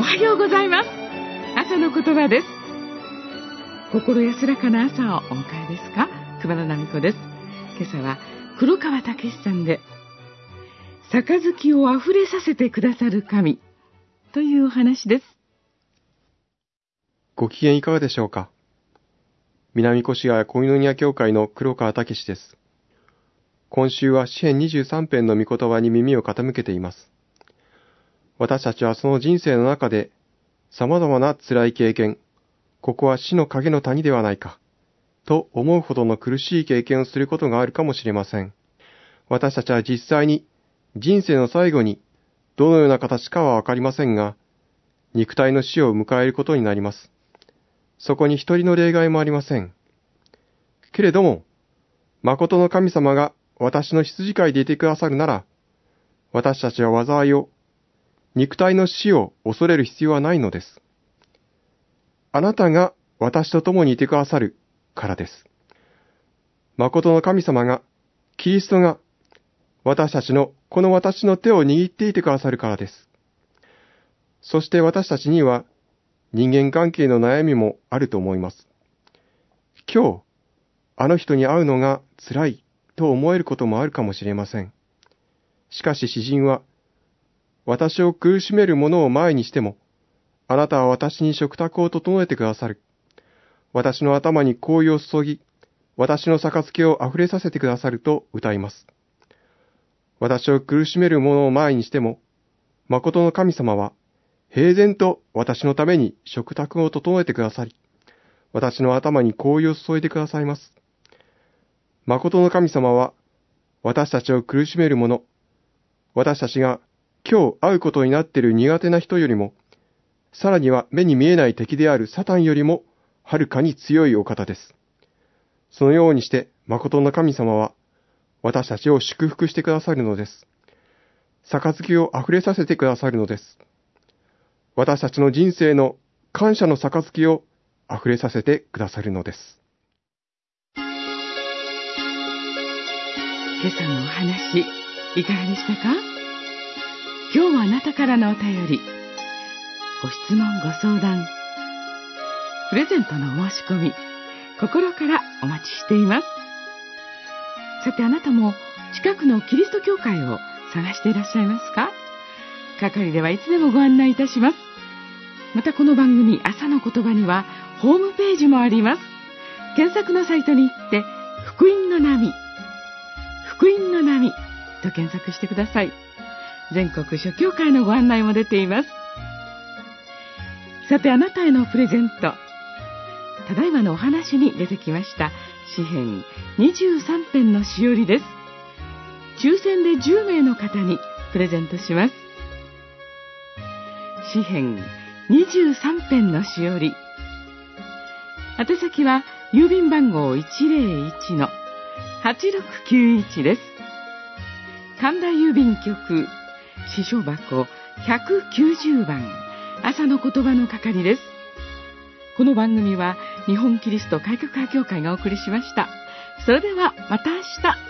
はようございます。朝の言葉です。心安らかな朝をお迎えですか？熊野奈美子です。今朝は黒川武さんで、杯をあふれさせてくださる神というお話です。 ご機嫌いかがでしょうか？南越谷小犬宮教会の黒川武です。今週は詩編23編の御言葉に耳を傾けています。私たちはその人生の中で様々な辛い経験、ここは死の影の谷ではないか、と思うほどの苦しい経験をすることがあるかもしれません。私たちは実際に人生の最後にどのような形かはわかりませんが、肉体の死を迎えることになります。そこに一人の例外もありません。けれども、誠の神様が私の羊飼いでいてくださるなら、私たちは災いを、肉体の死を恐れる必要はないのです。あなたが私と共にいてくださるからです。誠の神様が、キリストが、私たちのこの私の手を握っていてくださるからです。そして私たちには人間関係の悩みもあると思います。今日、あの人に会うのが辛いと思えることもあるかもしれません。しかし詩人は、私を苦しめる者を前にしても、あなたは私に食卓を整えてくださる。私の頭に香油を注ぎ、私の杯をあふれさせてくださると歌います。私を苦しめる者を前にしても、誠の神様は、平然と私のために食卓を整えてくださり、私の頭に香油を注いでくださいます。誠の神様は、私たちを苦しめる者、私たちが今日会うことになっている苦手な人よりも、さらには目に見えない敵であるサタンよりも、はるかに強いお方です。そのようにして、誠の神様は、私たちを祝福してくださるのです。杯をあふれさせてくださるのです。私たちの人生の感謝の杯をあふれさせてくださるのです。 今朝のお話、いかがでしたか？今日はあなたからのお便り、ご質問ご相談、プレゼントのお申し込み、心からお待ちしています。さてあなたも近くのキリスト教会を探していらっしゃいますか？係ではいつでもご案内いたします。またこの番組朝の言葉にはホームページもあります。検索のサイトに行って福音の波、福音の波と検索してください。全国諸教会のご案内も出ています。さてあなたへのプレゼント、ただいまのお話に出てきました詩編23編のしおりです。抽選で10名の方にプレゼントします。詩編23編のしおり、宛先は郵便番号 101-8691 です。神田郵便局支所箱190番、朝の言葉の係です。この番組は日本キリスト改革派協会がお送りしました。それではまた明日。